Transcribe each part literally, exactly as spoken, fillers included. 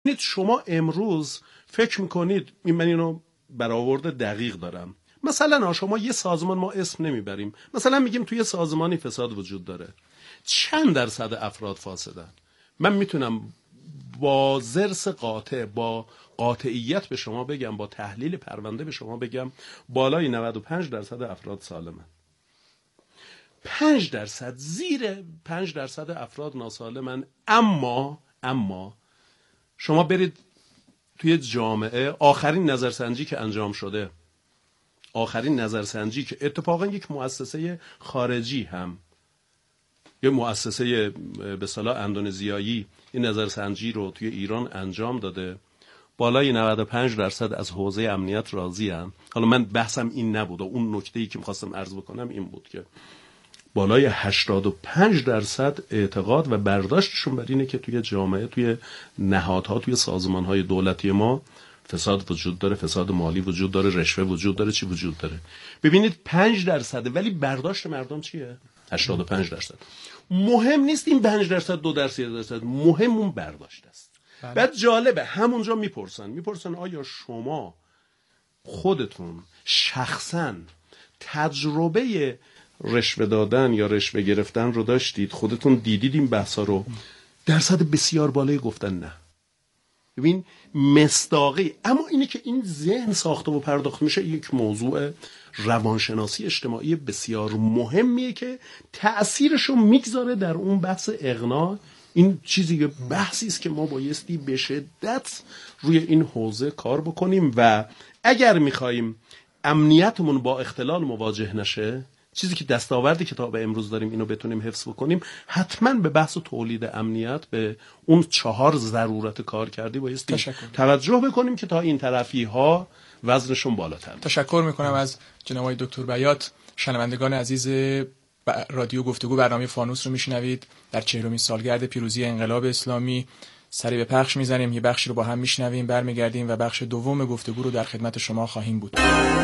شما امروز فکر میکنید، من اینو برآورد دقیق دارم، مثلا شما یه سازمان، ما اسم نمیبریم، مثلا میگیم توی سازمانی فساد وجود داره، چند درصد افراد فاسدن؟ من میتونم با ضرس قاطع، با قاطعیت به شما بگم، با تحلیل پرونده به شما بگم بالای نود و پنج درصد افراد سالمن. پنج درصد، زیر پنج درصد افراد ناسالمن. اما اما شما برید توی جامعه، آخرین نظرسنجی که انجام شده، آخرین نظرسنجی که اتفاقا یک مؤسسه خارجی هم، یه مؤسسه به اصطلاح اندونزیایی این نظرسنجی رو توی ایران انجام داده، بالای نود و پنج درصد از حوزه امنیت راضی هستند. حالا من بحثم این نبود و اون نکته‌ای که می‌خواستم عرض بکنم این بود که بالای هشتاد و پنج درصد اعتقاد و برداشتشون بر اینه که توی جامعه، توی نهادها، توی سازمان‌های دولتی ما فساد وجود داره، فساد مالی وجود داره، رشوه وجود داره، چی وجود داره. ببینید پنج درصده، ولی برداشت مردم چیه؟ هشتاد و پنج درصد. مهم نیست این پنج درصد دو درصد درصد، مهم اون برداشت است. بله. بعد جالبه همونجا میپرسن میپرسن آیا شما خودتون شخصاً تجربه رشوه دادن یا رشوه گرفتن رو داشتید؟ خودتون دیدید این بحثا رو؟ درصد بسیار بالایی گفتن نه. ببین مصداقی. اما اینه که این ذهن ساخته و پرداخت میشه یک موضوع روانشناسی اجتماعی بسیار مهمیه که تأثیرش رو میگذاره در اون بحث اغنا. این چیزی بحثی است که ما بایستی به شدت روی این حوزه کار بکنیم و اگر میخوایم امنیتمون با اختلال مواجه نشه، چیزی که دستاوردی که تا به امروز داریم اینو بتونیم حفظ بکنیم، حتما به بحث تولید امنیت، به اون چهار ضرورت کار کردی بایستی توجه بکنیم که تا این طرفی ها وزنشون بالاتر. تشکر میکنم از جناب آقای دکتر بیات. شنوندگان عزیز رادیو گفتگو، برنامه فانوس رو میشنوید. در چهلمین سالگرد پیروزی انقلاب اسلامی سری به پخش میزنیم، یه بخشی رو با هم میشنویم، برمیگردیم و بخش دوم گفتگو رو در خدمت شما خواهیم بود.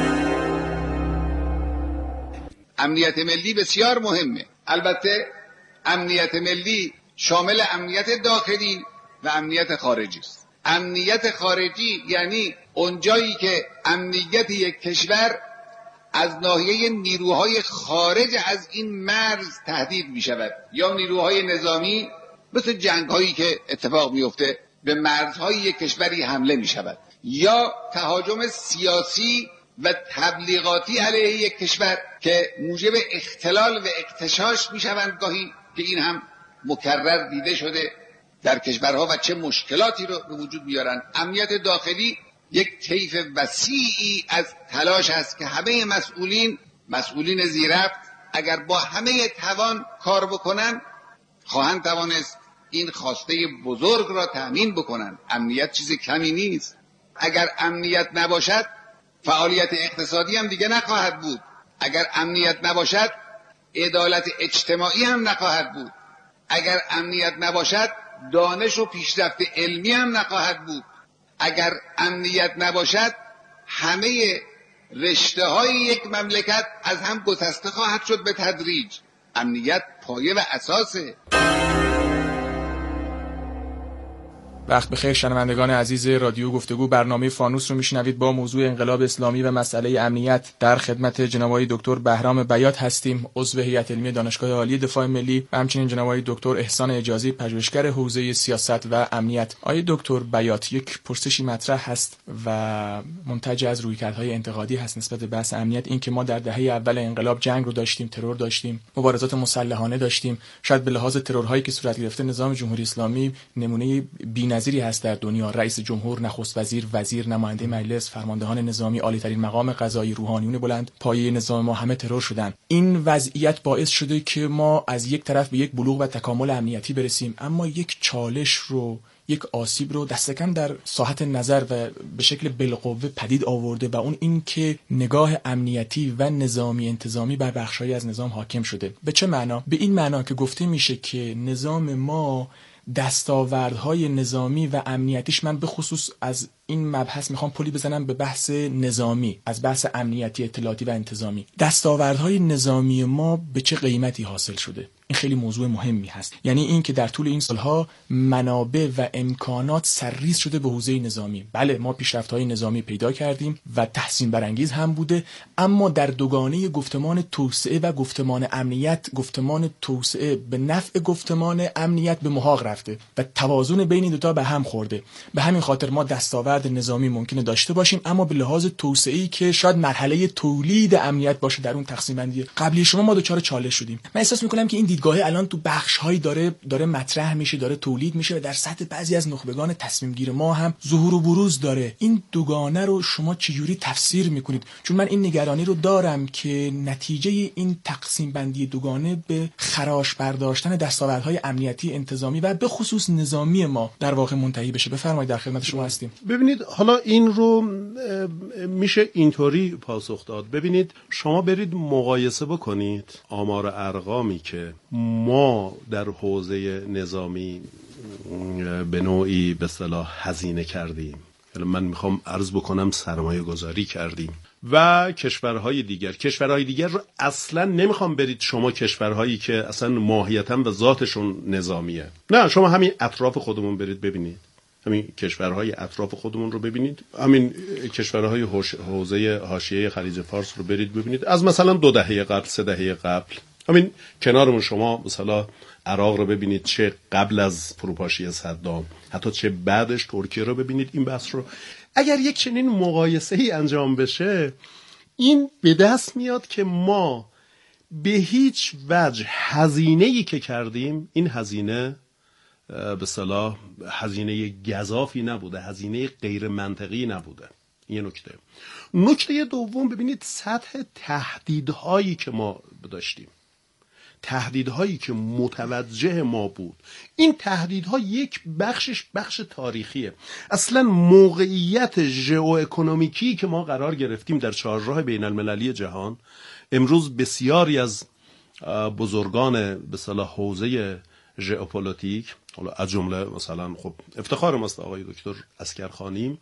امنیت ملی بسیار مهمه. البته امنیت ملی شامل امنیت داخلی و امنیت خارجی است. امنیت خارجی یعنی اونجایی که امنیت یک کشور از ناحیه نیروهای خارج از این مرز تهدید می شود، یا نیروهای نظامی مثل جنگ هایی که اتفاق می افته به مرزهای یک کشوری حمله می شود، یا تهاجم سیاسی و تبلیغاتی علیه یک کشور که موجب اختلال و اغتشاش می شوند گاهی، که این هم مکرر دیده شده در کشورها و چه مشکلاتی رو به وجود میارن. امنیت داخلی یک طیف وسیعی از تلاش است که همه مسئولین مسئولین زیرفت اگر با همه توان کار بکنن خواهند توانست این خواسته بزرگ را تأمین بکنن. امنیت چیز کمی نیست. اگر امنیت نباشد فعالیت اقتصادی هم دیگه نخواهد بود. اگر امنیت نباشد عدالت اجتماعی هم نخواهد بود. اگر امنیت نباشد دانش و پیشرفت علمی هم نخواهد بود. اگر امنیت نباشد همه رشته های یک مملکت از هم گسسته خواهد شد به تدریج. امنیت پایه و اساسه. وقت بخیر شنوندگان عزیز رادیو گفتگو، برنامه فانوس رو میشنوید با موضوع انقلاب اسلامی و مسئله امنیت. در خدمت جناب آقای دکتر بهرام بیات هستیم، عضو هیئت علمی دانشگاه عالی دفاع ملی، و همچنین جناب آقای دکتر احسان اجازی، پژوهشگر حوزه سیاست و امنیت. آقای دکتر بیات، یک پرسشی مطرح هست و منتج از رویکردهای انتقادی هست نسبت به بحث امنیت، این که ما در دهه اول انقلاب جنگ رو داشتیم، ترور داشتیم، مبارزات مسلحانه داشتیم. شاید به لحاظ ترورهایی که صورت گرفته نظام جمهوری اسلامی نمونه بی‌نظیری هست در دنیا. رئیس جمهور، نخست وزیر، وزیر، نماینده مجلس، فرماندهان نظامی، عالی‌ترین مقام قضایی، روحانیون بلند پایه نظام ما همه ترور شدن. این وضعیت باعث شده که ما از یک طرف به یک بلوغ و تکامل امنیتی برسیم، اما یک چالش رو، یک آسیب رو دست کم در ساحت نظر و به شکل بالقوه پدید آورده، و اون این که نگاه امنیتی و نظامی انتظامی بر بخشایی از نظام حاکم شده. به چه معنا؟ به این معنا که گفته میشه که نظام ما دستاوردهای نظامی و امنیتیش، من به خصوص از این مبحث میخوام پلی بزنم به بحث نظامی، از بحث امنیتی اطلاعاتی و انتظامی. دستاوردهای نظامی ما به چه قیمتی حاصل شده؟ این خیلی موضوع مهمی هست. یعنی این که در طول این سالها منابع و امکانات سرریز شده به حوزه نظامی. بله ما پیشرفت‌های نظامی پیدا کردیم و تحسین برانگیز هم بوده، اما در دوگانه گفتمان توسعه و گفتمان امنیت، گفتمان توسعه به نفع گفتمان امنیت به محاق رفته و توازن بین این دو تا به هم خورده. به همین خاطر ما دستاورد نظامی ممکنه داشته باشیم، اما به لحاظ توسعه‌ای که شاید مرحله تولید امنیت باشه در اون تقسیم بندی قبلی شما، ما دچار چالش شدیم. من احساس می‌کنم که این دیدگاه الان تو بخش‌هایی داره داره مطرح میشه، داره تولید میشه و در سطح بعضی از نخبگان تصمیم گیر ما هم ظهور و بروز داره. این دوگانه رو شما چجوری تفسیر میکنید؟ چون من این نگرانی رو دارم که نتیجه این تقسیم بندی دوگانه به خراش برداشتن دستاوردهای امنیتی، انتظامی و به خصوص نظامی ما در واقع منتهی بشه. بفرمایید، در خدمت شما هستیم. ببینید حالا این رو میشه اینطوری پاسخ داد. ببینید شما برید مقایسه بکنید آمار و ارقامی که ما در حوزه نظامی به نوعی به اصطلاح هزینه کردیم، من میخوام عرض بکنم سرمایه گذاری کردیم، و کشورهای دیگر کشورهای دیگر رو اصلا نمیخوام برید شما کشورهایی که اصلا ماهیتاً و ذاتشون نظامیه، نه شما همین اطراف خودمون برید ببینید، همین کشورهای اطراف خودمون رو ببینید، همین کشورهای حوزه حاشیه خلیج فارس رو برید ببینید، از مثلا دو دهه قبل، سه دهه قبل، همین کنارمون شما مثلا عراق رو ببینید، چه قبل از فروپاشی صدام حتی چه بعدش ترکیه رو ببینید. این بحث رو اگر یک چنین مقایسه‌ای انجام بشه، این به دست میاد که ما به هیچ وجه هزینه‌ای که کردیم، این هزینه به اصطلاح هزینه گزافی نبوده، هزینه غیر منطقی نبوده. این نکته. نکته دوم، ببینید سطح تهدیدهایی که ما داشتیم، تهدیدهایی که متوجه ما بود، این تهدیدها یک بخشش بخش تاریخیه. اصلا موقعیت ژئواکونومیکی که ما قرار گرفتیم در چهارراه بین المللی جهان، امروز بسیاری از بزرگان به اصطلاح حوزه ژئوپلیتیک، حالا از جمله مثلا خب افتخار ماست آقای دکتر عسکرخانی،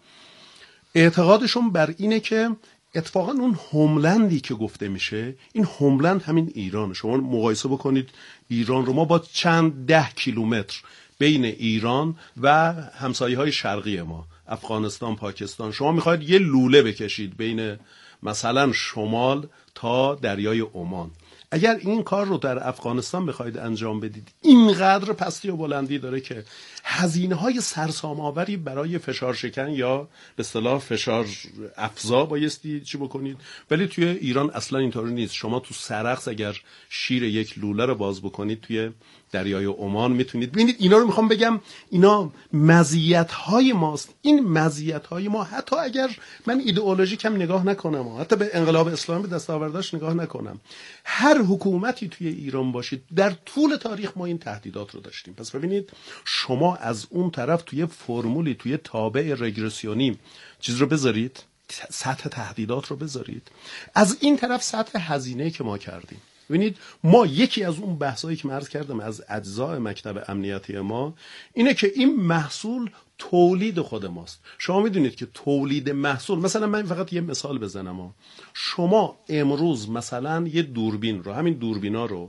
اعتقادشون بر اینه که اتفاقا اون هوملندی که گفته میشه، این هوملند همین ایران. شما مقایسه بکنید ایران رو، ما با چند ده کیلومتر بین ایران و همسایه‌های شرقی ما، افغانستان، پاکستان، شما میخواید یه لوله بکشید بین مثلا شمال تا دریای عمان. اگر این کار رو در افغانستان بخواید انجام بدید، اینقدر پستی و بلندی داره که هزینه‌های سرسام‌آوری برای فشار شکن یا به اصطلاح فشار افزا بایستی چی بکنید. ولی توی ایران اصلا اینطوری نیست. شما تو سرخس اگر شیر یک لوله رو باز بکنید توی دریای عمان میتونید ببینید. اینا رو میخوام بگم، اینا مزیت‌های ماست. این مزیت‌های ما، حتی اگر من ایدئولوژیک هم نگاه نکنم، حتی به انقلاب اسلامی دستاورداش نگاه نکنم، هر حکومتی توی ایران باشید، در طول تاریخ ما این تهدیدات رو داشتیم. پس ببینید شما از اون طرف توی فرمولی، توی تابع رگرسیونی چیز رو بذارید، سطح تهدیدات رو بذارید، از این طرف سطح هزینه که ما کردیم. ببینید ما یکی از اون بحثایی که عرض کردم از اجزای مکتب امنیتی ما اینه که این محصول تولید خود ماست. شما میدونید که تولید محصول، مثلا من فقط یه مثال بزنم ها. شما امروز مثلا یه دوربین رو، همین دوربینا رو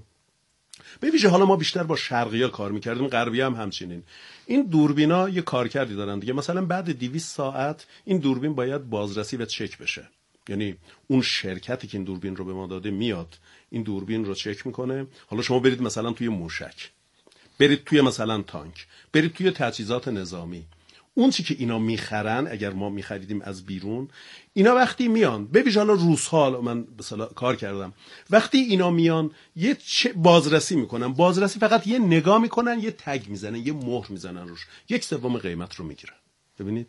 به ویژه، حالا ما بیشتر با شرقی‌ها کار می‌کردیم، غربی‌ها هم همچنین، این دوربینا یه کارکردی دارن دیگه. مثلا بعد دویست ساعت این دوربین باید بازرسی و چک بشه، یعنی اون شرکتی که این دوربین رو به ما داده میاد این دوربین رو چک میکنه. حالا شما برید مثلا توی موشک، برید توی مثلا تانک، برید توی تجهیزات نظامی، اون چی که اینا میخرن اگر ما میخریدیم از بیرون، اینا وقتی میان، به ویژه حالا روس‌ها، من مثلا کار کردم، وقتی اینا میان یه بازرسی میکنن، بازرسی فقط یه نگاه میکنن، یه تگ میزنن، یه مهر میزنن روش، یک سوم قیمت رو میگیرن. ببینید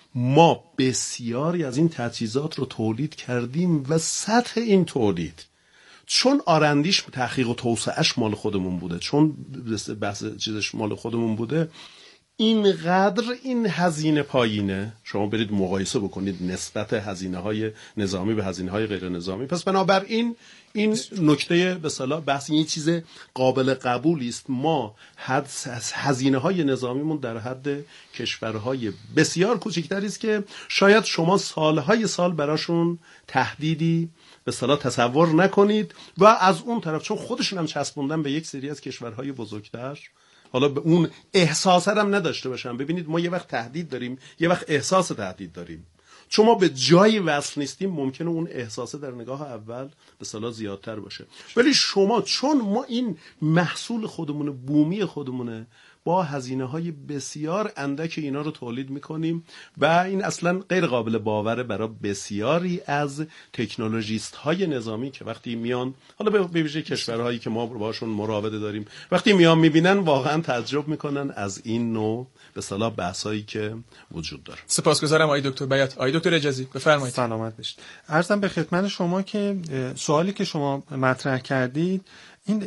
ما بسیاری از این تجهیزات رو تولید کردیم و سطح این تولید، چون آرندیش، تحقیق و توسعهش مال خودمون بوده، چون بحث چیزش مال خودمون بوده، اینقدر این هزینه پایینه، شما برید مقایسه بکنید نسبت هزینه های نظامی به هزینه های غیر نظامی. پس بنابراین این نکته به اصطلاح بحث این چیز قابل قبولی است. ما حد هزینه های نظامیمون در حد کشورهای بسیار کوچکتری است که شاید شما سالهای سال براشون تهدیدی به اصطلاح تصور نکنید و از اون طرف چون خودشون هم چسبوندن به یک سری از کشورهای بزرگتر، حالا به اون احساس هم نداشته باشن. ببینید ما یه وقت تهدید داریم، یه وقت احساس تهدید داریم. چون ما به جایی وصل نیستیم ممکنه اون احساسه در نگاه اول به اصطلاح زیادتر باشه. ولی شما چون ما این محصول خودمونه، بومی خودمونه، با هزینه های بسیار اندک اینا رو تولید میکنیم و این اصلا غیر قابل باوره برای بسیاری از تکنولوژیست های نظامی که وقتی میان، حالا به ویژه کشورهایی که ما باشون مراوده داریم، وقتی میان میبینن واقعا تعجب میکنن از این نوع به اصطلاح بحثایی که وجود داره. سپاسگزارم آقای دکتر بیات. آقای دکتر اجازی بفرمایید. سلامت باشید. عرضم به خدمت شما که سوالی که شما مطرح کردید، این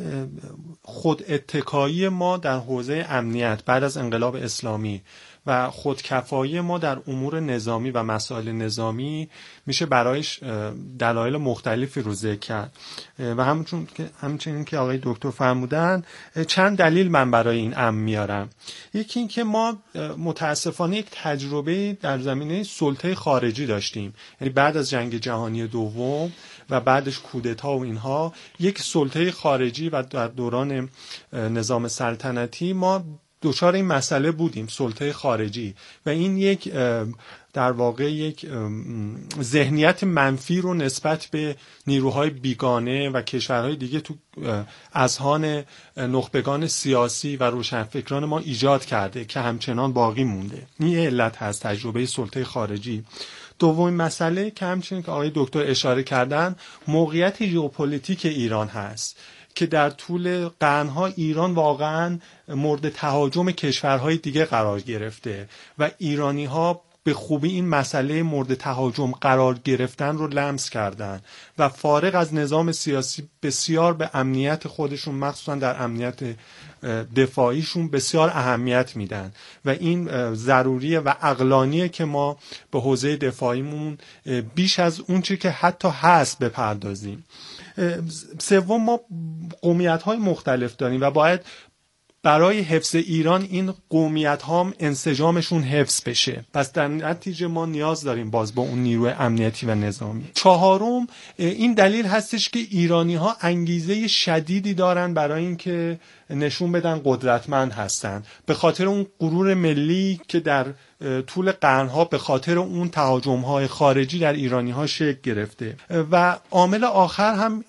خود اتکایی ما در حوزه امنیت بعد از انقلاب اسلامی و خودکفایی ما در امور نظامی و مسائل نظامی میشه برایش دلایل مختلفی رو ذکر کرد و همچون که همچنین که آقای دکتر فرمودن چند دلیل من برای این امر میارم. یکی این که ما متاسفانه یک تجربه در زمینه سلطه خارجی داشتیم، یعنی بعد از جنگ جهانی دوم و بعدش کودتا و اینها یک سلطه خارجی و در دوران نظام سلطنتی ما دچار این مسئله بودیم، سلطه خارجی، و این یک در واقع یک ذهنیت منفی رو نسبت به نیروهای بیگانه و کشورهای دیگه تو اذهان نخبگان سیاسی و روشنفکران ما ایجاد کرده که همچنان باقی مونده. این علت هست تجربه سلطه خارجی. دومین مسئله که همچنین که آقای دکتر اشاره کردن، موقعیت ژئوپلیتیک ایران هست که در طول قرنها ایران واقعا مورد تهاجم کشورهای دیگه قرار گرفته و ایرانی‌ها به خوبی این مسئله مورد تهاجم قرار گرفتن رو لمس کردن و فارغ از نظام سیاسی بسیار به امنیت خودشون، مخصوصا در امنیت دفاعیشون بسیار اهمیت میدن و این ضروریه و عقلانیه که ما به حوزه دفاعیمون بیش از اون چی که حتی هست بپردازیم. سوم، ما قومیت‌های مختلف داریم و باید برای حفظ ایران این قومیت ها انسجامشون حفظ بشه. پس در نتیجه ما نیاز داریم باز با اون نیروی امنیتی و نظامی. چهارم، این دلیل هستش که ایرانی ها انگیزه شدیدی دارن برای اینکه نشون بدن قدرتمند هستن، به خاطر اون غرور ملی که در طول قرنها به خاطر اون تهاجم‌های خارجی در ایرانی‌ها شکل گرفته. و عامل آخر هم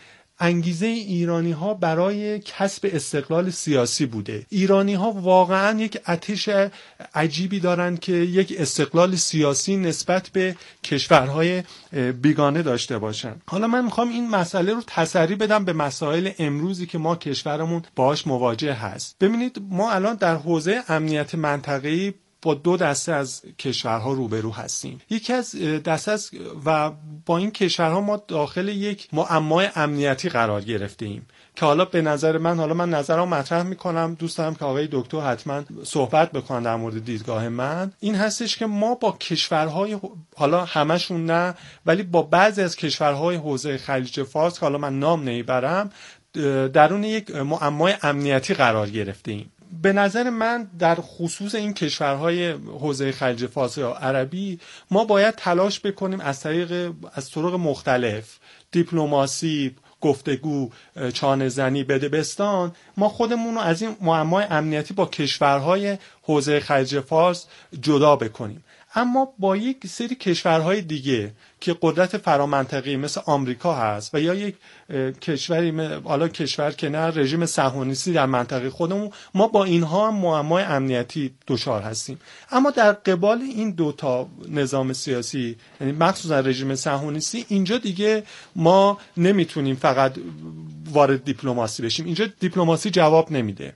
انگیزه ایرانی ها برای کسب استقلال سیاسی بوده. ایرانی ها واقعا یک آتش عجیبی دارن که یک استقلال سیاسی نسبت به کشورهای بیگانه داشته باشن. حالا من میخوام این مسئله رو تسری بدم به مسائل امروزی که ما کشورمون باهاش مواجه هست. ببینید ما الان در حوزه امنیت منطقه‌ای با دو دسته از کشورها روبرو هستیم. یکی از دسته از و با این کشورها ما داخل یک معمای امنیتی قرار گرفته ایم که حالا به نظر من، حالا من نظرم مطرح میکنم، دوست دارم که آقای دکتر حتما صحبت بکنن در مورد دیدگاه من. این هستش که ما با کشورهای، حالا همشون نه، ولی با بعضی از کشورهای حوزه خلیج فارس که حالا من نام نمیبرم، درون یک معمای امنیتی قرار گرفته ایم. به نظر من در خصوص این کشورهای حوزه خلیج فارس یا عربی ما باید تلاش بکنیم از طریق از طرق مختلف، دیپلماسی، گفتگو، چانه زنی، بدبستان، ما خودمون رو از این معمای امنیتی با کشورهای حوزه خلیج فارس جدا بکنیم. اما با یک سری کشورهای دیگه که قدرت فرامنطقی مثل آمریکا هست و یا یک کشوری، حالا کشور که نه، رژیم صهیونیستی در منطقه خودمون، ما با اینها هم معمای امنیتی دچار هستیم. اما در قبال این دو تا نظام سیاسی، یعنی مخصوصا رژیم صهیونیستی، اینجا دیگه ما نمیتونیم فقط وارد دیپلماسی بشیم. اینجا دیپلماسی جواب نمیده.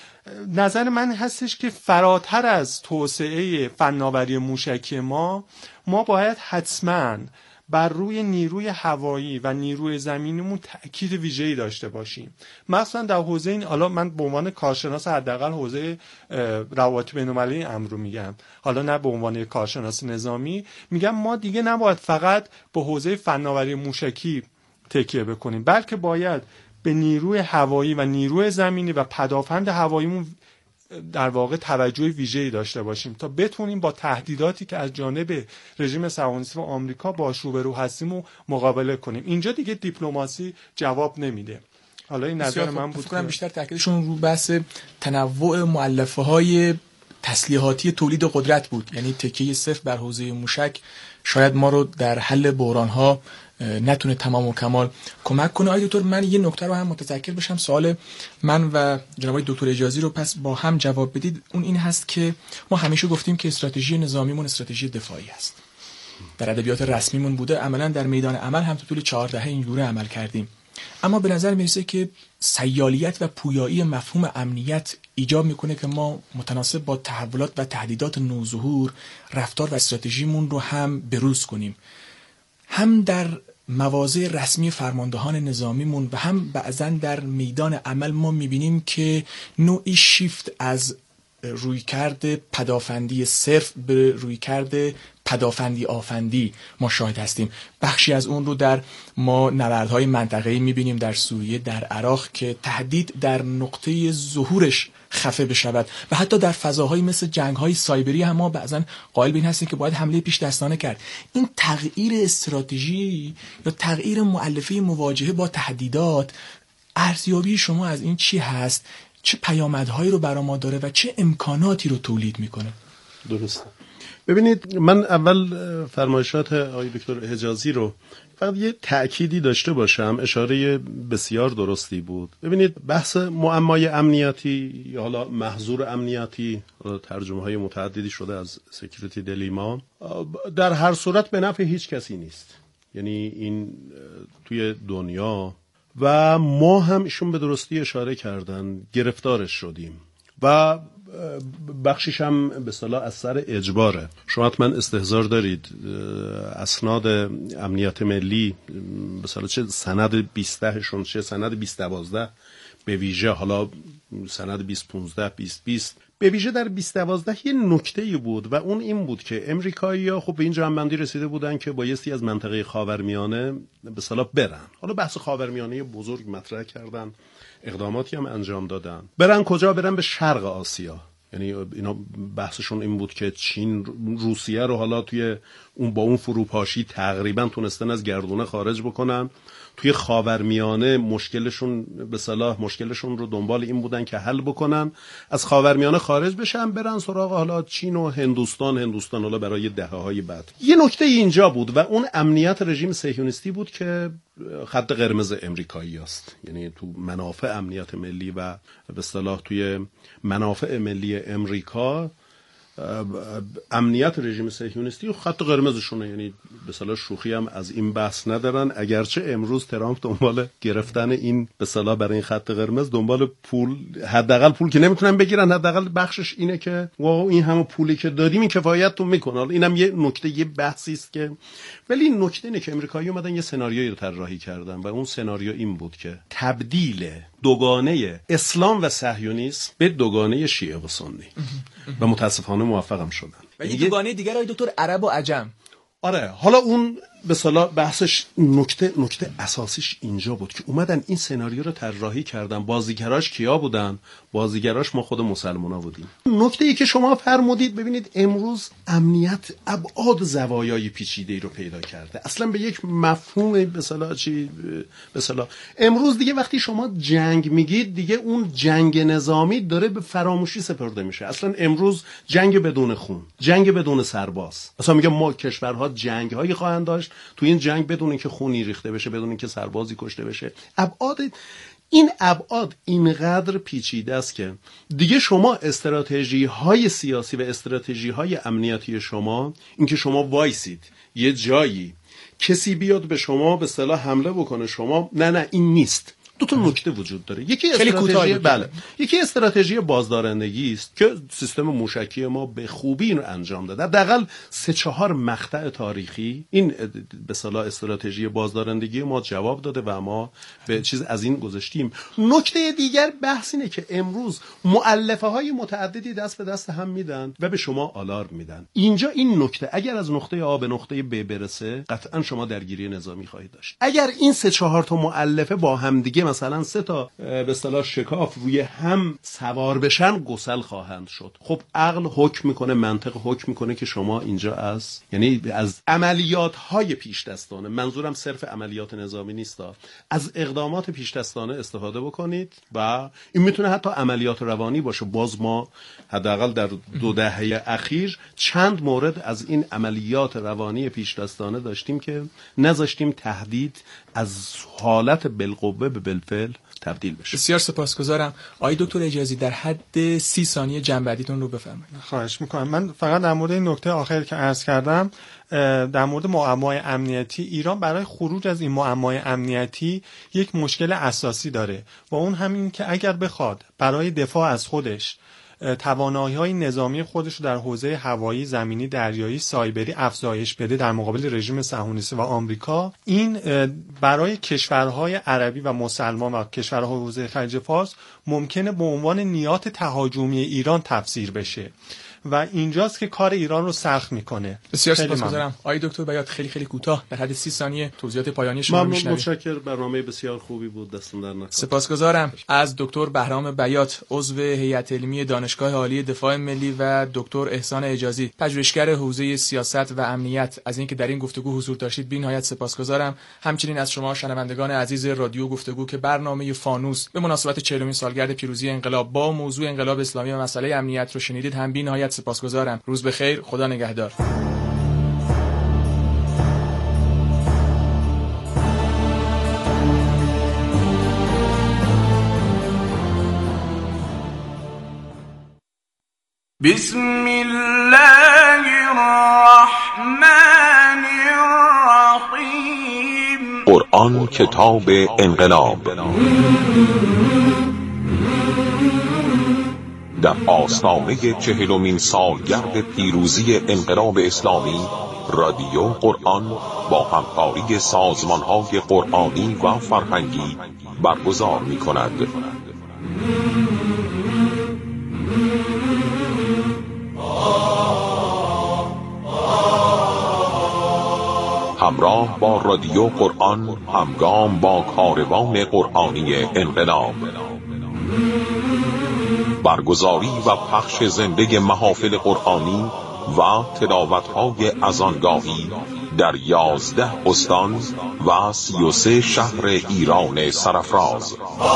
نظر من هستش که فراتر از توسعه فناوری موشکی ما ما باید حتما بر روی نیروی هوایی و نیروی زمینیمون تأکید ویژه‌ای داشته باشیم. مثلا در حوزه این، حالا من به عنوان کارشناس حداقل حوزه روابط بین‌المللی امر رو میگم، حالا نه به عنوان کارشناس نظامی، میگم ما دیگه نباید فقط به حوزه فناوری موشکی تکیه بکنیم، بلکه باید به نیروی هوایی و نیروی زمینی و پدافند هواییمون در واقع توجه ویژه‌ای داشته باشیم تا بتونیم با تهدیداتی که از جانب رژیم صهیونیستی و آمریکا باهاش روبرو هستیم و مقابله کنیم. اینجا دیگه دیپلماسی جواب نمیده. حالا این نظر من بود. فکر کنم بیشتر تاکیدشون رو بحث تنوع مؤلفه‌های تسلیحاتی تولید قدرت بود، یعنی تکیه صرف بر حوزه موشک شاید ما رو در حل بحران‌ها نتونه تمام و کمال کمک کنه. آقای دکتر، من یه نکته رو هم متذکر بشم، سوال من و جناب دکتر اجازی رو پس با هم جواب بدید. اون این هست که ما همیشه گفتیم که استراتژی نظامیمون استراتژی دفاعی است، در ادبیات رسمیمون بوده، عملاً در میدان عمل هم تو طول چهار دهه اینجوری عمل کردیم. اما به نظر میرسه که سیالیت و پویایی مفهوم امنیت ایجاب میکنه که ما متناسب با تحولات و تهدیدات نوظهور رفتار و استراتژیمون رو هم بروز کنیم، هم در مواضع رسمی فرماندهان نظامیمون و هم بعضن در میدان عمل. ما میبینیم که نوعی شیفت از رویکرد پدافندی صرف به رویکرد پدافندی آفندی ما شاهد هستیم. بخشی از اون رو در ما نبردهای منطقه‌ای میبینیم، در سوریه، در عراق، که تهدید در نقطه ظهورش خفه بشود و حتی در فضاهایی مثل جنگ‌های سایبری هم ما بعضن قائل به این هستیم که باید حمله پیش دستانه کرد. این تغییر استراتژی یا تغییر مؤلفه مواجهه با تهدیدات، ارزیابی شما از این چی هست؟ چه پیامدهایی رو برای ما داره و چه امکاناتی رو تولید میکنه؟ درسته. ببینید، من اول فرمایشات آقای دکتر حجازی رو فقط یه تأکیدی داشته باشم، اشاره بسیار درستی بود. ببینید، بحث معمای امنیتی یا حالا محظور امنیتی، ترجمه های متعددی شده از سکیوریتی دلیما، در هر صورت به نفع هیچ کسی نیست. یعنی این توی دنیا و ما هم ایشون به درستی اشاره کردن گرفتارش شدیم و بخشیش هم به اصطلاح از سر اجباره. شما حتما استحضار دارید اسناد امنیت ملی، به اصطلاح چه سند بیست شون چه سند بیست دوازده به ویژه، حالا سند بیست پانزده بیست بیست به ویژه در بیست دوازده یه نکته‌ای بود و اون این بود که امریکایی‌ها خب به این جنبندی رسیده بودن که بایستی از منطقه خاورمیانه به اصطلاح برن. حالا بحث خاورمیانه بزرگ مطرح کردن، اقداماتی هم انجام دادن. برن کجا؟ برن به شرق آسیا. یعنی اینا بحثشون این بود که چین روسیه رو حالا توی اون با اون فروپاشی تقریبا تونستن از گردونه خارج بکنن. توی خاورمیانه مشکلشون به صلاح مشکلشون رو دنبال این بودن که حل بکنن، از خاورمیانه خارج بشن، برن سراغ حالا چین و هندوستان هندوستان حالا برای دهه‌های بعد. یه نکته اینجا بود و اون امنیت رژیم صهیونیستی بود که خط قرمز امریکایی است. یعنی تو منافع امنیت ملی و به اصطلاح توی منافع ملی امریکا امنیت رژیم صهیونیستی و خط قرمزشونه. یعنی به اصطلاح شوخی هم از این بحث ندارن، اگرچه امروز ترامپ دنبال گرفتن این به اصطلاح برای این خط قرمز دنبال پول، حداقل پول که نمیتونن بگیرن، حداقل بخشش اینه که واو این همه پولی که دادیم این کفایتتون میکنه. اینم یه نکته، یه بحثی است که، ولی این نکته اینه که امریکایی اومدن یه سناریویی رو طراحی کردن و اون سناریو این بود که تبدیل دوگانه اسلام و صهیونیسم به دوگانه شیعه و سنی و متاسفانه موفقم شدن. و یه دوگانه دیگر های دکتر عرب و عجم. آره، حالا اون به اصطلاح بحثش نکته نکته اساسیش اینجا بود که اومدن این سناریو رو طراحی کردن. بازیگراش کیا بودن؟ بازیگراش ما خود مسلمونا بودیم. نکته ای که شما فرمودید، ببینید امروز امنیت ابعاد زوایای پیچیده‌ای رو پیدا کرده، اصلا به یک مفهوم به اصطلاح چی به اصطلاح امروز دیگه وقتی شما جنگ میگید دیگه اون جنگ نظامی داره به فراموشی سپرده میشه. اصلا امروز جنگ بدون خون، جنگ بدون سرباز، اصلا میگه ما کشورها جنگ هایی خواهند داشت تو این جنگ بدون اینکه خونی ریخته بشه، بدون اینکه سربازی کشته بشه. ابعاد این ابعاد اینقدر پیچیده است که دیگه شما استراتژی های سیاسی و استراتژی های امنیتی شما، اینکه شما وایسید یه جایی کسی بیاد به شما به اصطلاح حمله بکنه، شما نه نه این نیست، دو تا نکته وجود داره. یکی استراتژی بله یکی استراتژی بازدارندگی است که سیستم موشکی ما به خوبی اینو انجام داده. حداقل سه چهار مقطع تاریخی این به اصطلاح استراتژی بازدارندگی ما جواب داده و ما به چیز از این گذاشتیم. نکته دیگر بحث اینه که امروز مؤلفه های متعددی دست به دست هم میدن و به شما آلارم میدن. اینجا این نکته اگر از نقطه آ به نقطه ب برسه قطعا شما درگیری نظامی خواهید داشت. اگر این سه چهار تا مؤلفه با هم دیگه مثلا سه تا به اصطلاح شکاف روی هم سوار بشن گسل خواهند شد. خب عقل حکم میکنه، منطق حکم میکنه که شما اینجا از یعنی از عملیات های پیش دستانه، منظورم صرف عملیات نظامی نیست، از اقدامات پیش دستانه استفاده بکنید و این میتونه حتی عملیات روانی باشه. باز ما حداقل در دو دهه اخیر چند مورد از این عملیات روانی پیش دستانه داشتیم که نذاشتیم تهدید از حالت بالقوه به بالفعل تبدیل بشه. بسیار سپاسگزارم. آقای دکتر اجازی در حد سی ثانیه جنبندیتون رو بفرمایید. خواهش میکنم. من فقط در مورد این نکته آخر که عرض کردم در مورد معمای امنیتی، ایران برای خروج از این معمای امنیتی یک مشکل اساسی داره و اون همین که اگر بخواد برای دفاع از خودش توانایی‌های نظامی خودش رو در حوزه هوایی، زمینی، دریایی، سایبری افزایش بده در مقابل رژیم صهیونیستی و آمریکا، این برای کشورهای عربی و مسلمان و کشورهای حوزه خلیج فارس ممکنه به عنوان نیات تهاجمی ایران تفسیر بشه و اینجاست که کار ایران رو سخت میکنه. بسیار سپاسگزارم. آقای دکتر بیات خیلی خیلی کوتاه در حد سی ثانیه توضیحات پایانی شما رو میشنویم. متشکرم. برنامه بسیار خوبی بود. دستتون در نکنه. سپاسگزارم از دکتر بهرام بیات عضو هیئت علمی دانشگاه عالی دفاع ملی و دکتر احسان اجازی پژوهشگر حوزه سیاست و امنیت از اینکه در این گفتگو حضور داشتید. بی نهایت سپاسگزارم. همچنین از شما شنوندگان عزیز رادیو گفتگو که برنامه فانوس به مناسبت چهلمین سالگرد پیروزی انقلاب با موضوع انقلاب اسلامی و مسئله امنیت رو شنیدید هم بی نهایت سپاسگزارم. روز بخیر. خدا نگهدار. بسم الله الرحمن الرحیم. قرآن کتاب انقلاب در آستانه چهلمین سالگرد پیروزی انقلاب اسلامی، رادیو قرآن با همکاری سازمان‌های قرآنی و فرهنگی برگزار می‌کند. همراه با رادیو قرآن، همگام با کاروان قرآنی انقلاب. برگزاری و پخش زنده محافل قرآنی و تلاوت‌های اذانگاهی در یازده استان و سی و سه شهر ایران سرافراز.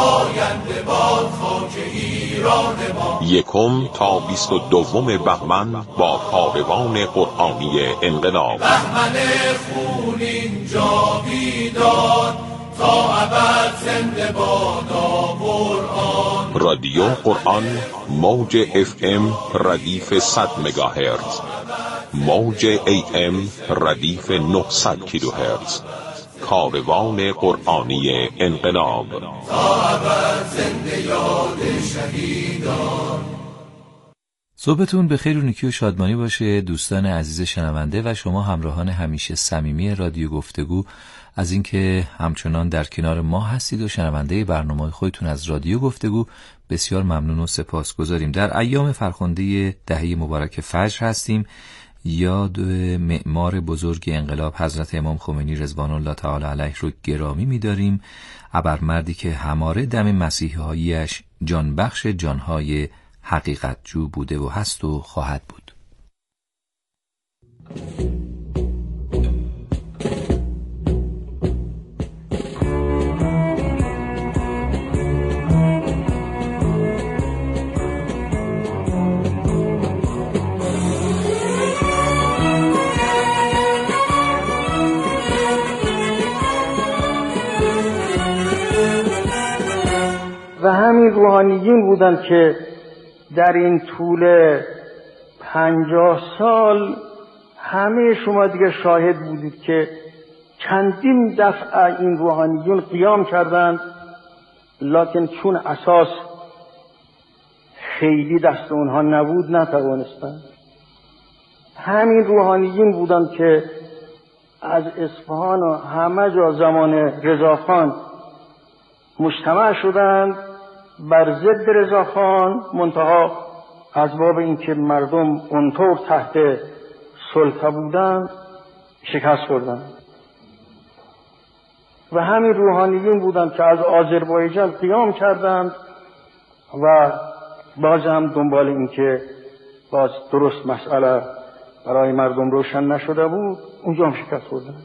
یکم تا بیست و دوم بهمن با کاروان قرآنی انقلاب. بهمن خونین جاویدان تا ابد زنده بادا قرآن. رادیو قرآن موج اف ام ردیف صد مگاهرتز، موج ای ام ردیف نهصد کیلوهرتز. کاروان قرآنی انقلاب. تا ابد زنده یاد شهیدان. صبحتون به خیر و نیکی و شادمانی باشه دوستان عزیز شنونده و شما همراهان همیشه صمیمی رادیو گفتگو، از اینکه همچنان در کنار ما هستید و شنونده برنامه خودتون از رادیو گفتگو بسیار ممنون و سپاسگزاریم. در ایام فرخنده دهه مبارک فجر هستیم. یاد معمار بزرگ انقلاب حضرت امام خمینی رضوان الله تعالی علیه رو گرامی می‌داریم، ابرمردی که هماره دم مسیحی‌هایی‌اش جانبخش جانهای حقیقت جو بوده و هست و خواهد بود. و همین روحانیون بودن که در این طول پنجاه سال همه شما دیگه شاهد بودید که چندین دفعه این روحانیون قیام کردند لکن چون اساس خیلی دست اونها نبود نتوانستند. همین روحانیین بودند که از اصفهان و همه جا زمان رضاخان مجتمع شدند بر ضد رضاخان، منتها از باب اینکه مردم اونطور تحت سلطه بودند شکست خوردند. و همین روحانیین بودند که از آذربایجان قیام کردند و باز هم دنبال این که باز درست مسئله برای مردم روشن نشده بود اونجا هم شکست خوردند.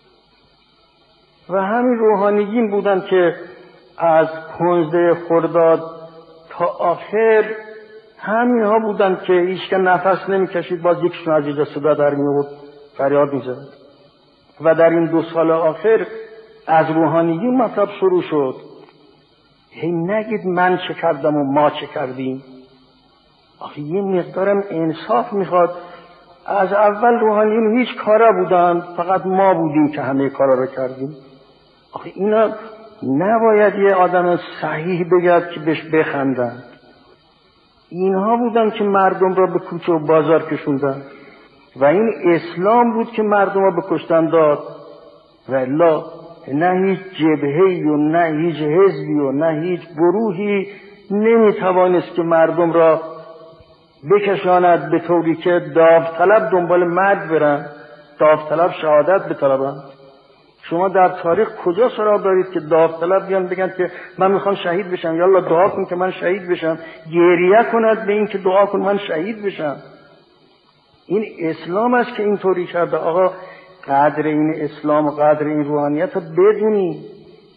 و همین روحانیین بودند که از پانزده خرداد تا آخر همین ها بودند که هیچ که نفس نمی کشید باز یکشون از اینجا صدا در می آورد فریاد می زد. و در این دو سال آخر از روحانیین مطلب شروع شد. هی نگید من چه کردم و ما چه کردیم. آخه یه مقدارم انصاف میخواد. از اول روحانیین هیچ کاره بودن، فقط ما بودیم که همه کارا رو کردیم. آخه اینا نباید یه آدم صحیح بگد که بهش بخندن. اینها بودن که مردم را به کوچه و بازار کشوندن و این اسلام بود که مردم را به کشتن داد. و الا نه هیچ جبهه‌ای و نه هیچ حزبی و نه هیچ گروهی نمیتوانست که مردم را بکشاند به طوری که داوطلب دنبال مرگ برن، داوطلب شهادت بطلبن. شما در تاریخ کجا سراغ دارید که داوطلب بیان بگن که من میخوام شهید بشم، یالا دعا کن که من شهید بشم، گریه کند به این که دعا کن من شهید بشم. این اسلام است که اینطوری کرده. آقا قدر این اسلام و قدر این روحانیت رو بدونید.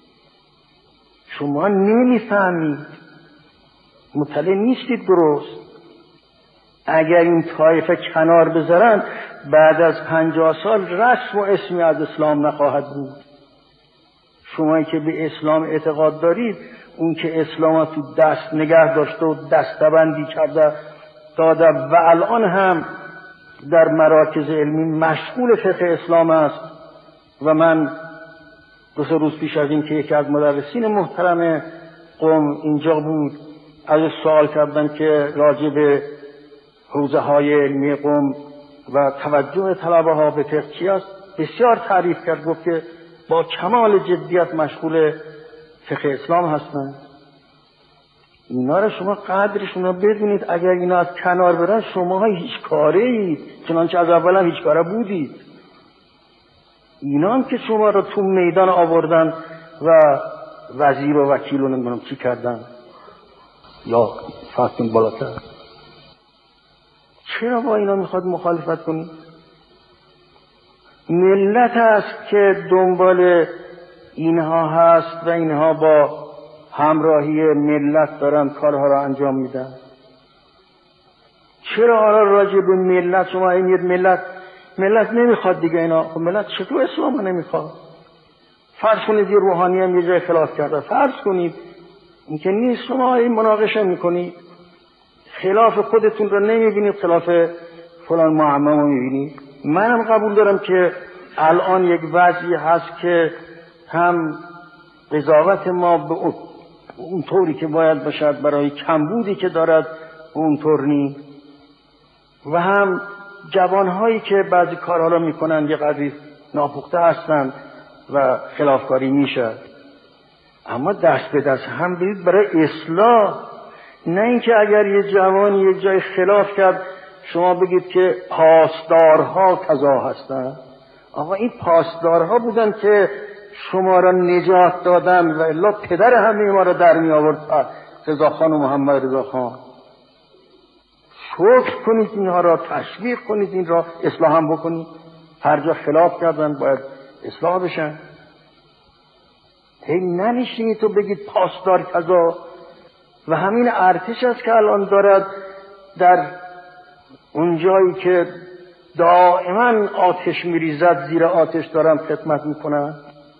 شما نمیفهمید، مطلع نیستید درست. اگر این طایفه کنار بذارن بعد از پنجاه سال رسم و اسمی از اسلام نخواهد بود. شمایی که به اسلام اعتقاد دارید، اون که اسلام تو دست نگه داشته و دستبندی کرده داده و الان هم در مراکز علمی مشغول فقه اسلام است. و من دو سه روز پیش از این که یکی از مدرسین محترم قم اینجا بود، از سوال کردم که راجع به حوزه های علمی قم و توجه طلبه ها به فقه چی است، بسیار تعریف کرد. گفت که با کمال جدیت مشغول فقه اسلام هستند. اینا را شما قدرشون رو بدونید. اگر اینا از کنار برن شما هیچ کاره اید، چنانچه از اول هم هیچ کاره بودید. اینا هم که شما رو تو میدان آوردن و وزیر و وکیل و نمیدونم چی کردن یا فاستون بالاتر. چرا با اینا میخواد مخالفت کنید؟ ملت است که دنبال اینها هست و اینها با همراهی ملت دارن کارها را انجام میدن. چرا حالا راجع به ملت شما این ملت ملت نمیخواد دیگه اینا؟ خب ملت چطور اسلام رو نمیخواد؟ فرض کنید یه روحانی هم یه جای خلاف کرده، فرض کنید این که نیست، شما این مناقشه میکنید، خلاف خودتون رو نمیبینید، خلاف فلان معمم رو میبینید. منم قبول دارم که الان یک وضعی هست که هم قضاوت ما به اون طوری که باید باشد برای کمبودی که دارد اونطور نیست، و هم جوانهایی که بعضی کارها را میکنن یه قدری ناپخته هستند و خلافکاری میشه. اما دست به دست هم برید برای اصلاح، نه اینکه اگر یه جوانی یک جای خلاف کرد شما بگید که پاسدارها کذا هستند. آقا این پاسدارها بودن که شما را نجات دادن و الا پدر همه ما را در می آورد، رضاخان و محمد رضاخان. شکر کنید اینها را، تشویق کنید این را، اصلاح هم بکنید. هر جا خلاف کردن باید اصلاح بشن. هی ننشینید تو بگید پاسدار کذا. و همین ارتش است که الان دارد در اون جایی که دائما آتش میریزد زیر آتش دارن خدمت میکنن.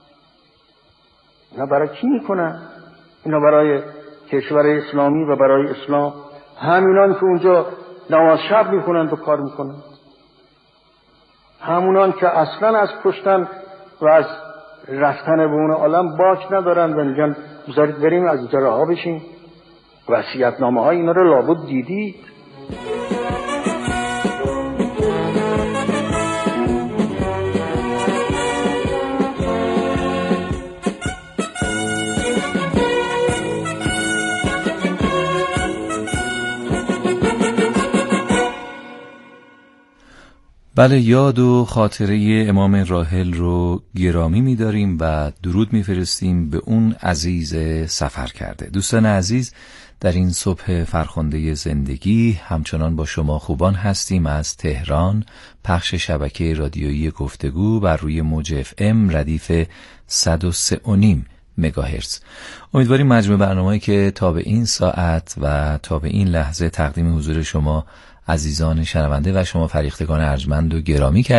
اینا برای کی میکنن؟ اینا برای کشور اسلامی و برای اسلام. همینان که اونجا نماز شب میکنند و کار میکنند، همونان که اصلا از کشتن و از رفتن به اون عالم باک ندارن و میگن بذارید بریم از اینجا رها بشیم. وصیت‌نامه های اینا رو لابد دیدید. بله، یاد و خاطره امام راحل رو گرامی می‌داریم و درود می‌فرستیم به اون عزیز سفر کرده. دوستان عزیز، در این صبح فرخنده زندگی همچنان با شما خوبان هستیم از تهران، پخش شبکه رادیویی گفتگو بر روی موج اف ام ردیف صد و سه و نیم مگاهرتز. امیدواریم مجموع برنامه‌ای که تا به این ساعت و تا به این لحظه تقدیم حضور شما عزیزان شنونده و شما فریختگان ارجمند و گرامی کرد